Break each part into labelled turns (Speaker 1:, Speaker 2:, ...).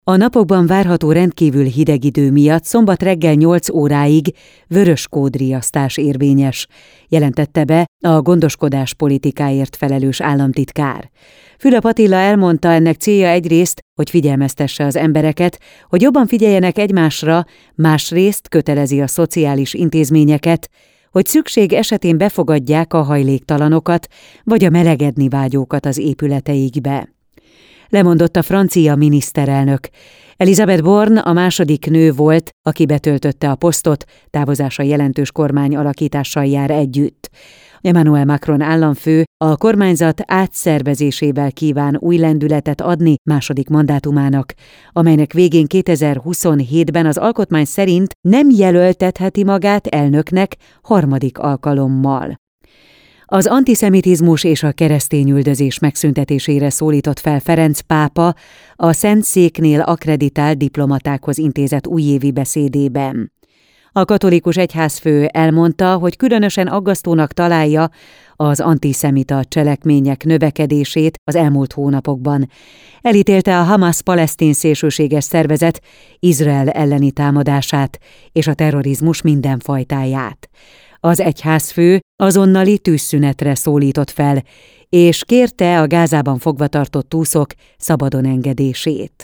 Speaker 1: A napokban várható rendkívül hideg idő miatt szombat reggel 8 óráig vörös kódriasztás érvényes, jelentette be a gondoskodás politikáért felelős államtitkár. Fülöp Attila elmondta, ennek célja egyrészt, hogy figyelmeztesse az embereket, hogy jobban figyeljenek egymásra, másrészt kötelezi a szociális intézményeket, hogy szükség esetén befogadják a hajléktalanokat vagy a melegedni vágyókat az épületeikbe. Lemondott a francia miniszterelnök. Elisabeth Borne a második nő volt, aki betöltötte a posztot, távozása jelentős kormány alakítással jár együtt. Emmanuel Macron államfő a kormányzat átszervezésével kíván új lendületet adni második mandátumának, amelynek végén 2027-ben az alkotmány szerint nem jelöltetheti magát elnöknek harmadik alkalommal. Az antiszemitizmus és a keresztényüldözés megszüntetésére szólított fel Ferenc pápa a Szent Széknél akkreditált diplomatákhoz intézett újévi beszédében. A katolikus egyházfő elmondta, hogy különösen aggasztónak találja az antiszemita cselekmények növekedését az elmúlt hónapokban. Elítélte a Hamas palesztin szélsőséges szervezet Izrael elleni támadását és a terrorizmus minden fajtáját. Az egyházfő azonnali tűzszünetre szólított fel, és kérte a Gázában fogvatartott túszok szabadon engedését.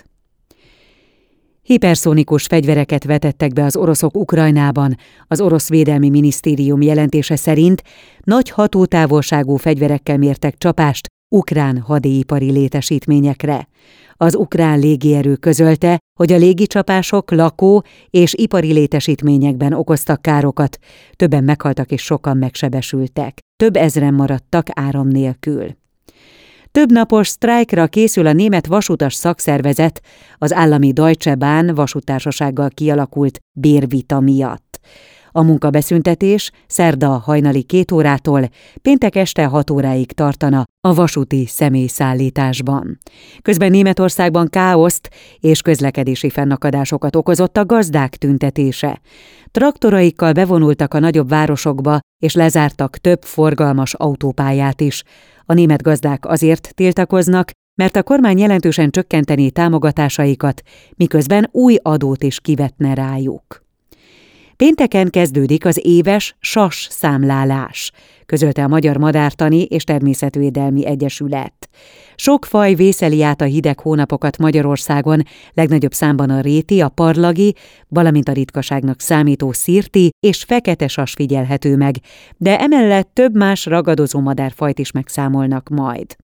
Speaker 1: Hiperszónikus fegyvereket vetettek be az oroszok Ukrajnában. Az orosz védelmi minisztérium jelentése szerint nagy hatótávolságú fegyverekkel mértek csapást ukrán hadipari létesítményekre. Az ukrán légierő közölte, hogy a légicsapások lakó- és ipari létesítményekben okoztak károkat, többen meghaltak és sokan megsebesültek. Több ezren maradtak áram nélkül. Több napos sztrájkra készül a német vasutas szakszervezet az állami Deutsche Bahn vasúttársasággal kialakult bérvita miatt. A munkabeszüntetés szerda hajnali 2 órától péntek este 6 óráig tartana a vasúti személyszállításban. Közben Németországban káoszt és közlekedési fennakadásokat okozott a gazdák tüntetése. Traktoraikkal bevonultak a nagyobb városokba, és lezártak több forgalmas autópályát is. A német gazdák azért tiltakoznak, mert a kormány jelentősen csökkenteni támogatásaikat, miközben új adót is kivetne rájuk. Pénteken kezdődik az éves sas számlálás, közölte a Magyar Madártani és Természetvédelmi Egyesület. Sok faj vészeli át a hideg hónapokat Magyarországon, legnagyobb számban a réti, a parlagi, valamint a ritkaságnak számító szirti és fekete sas figyelhető meg, de emellett több más ragadozó madárfajt is megszámolnak majd.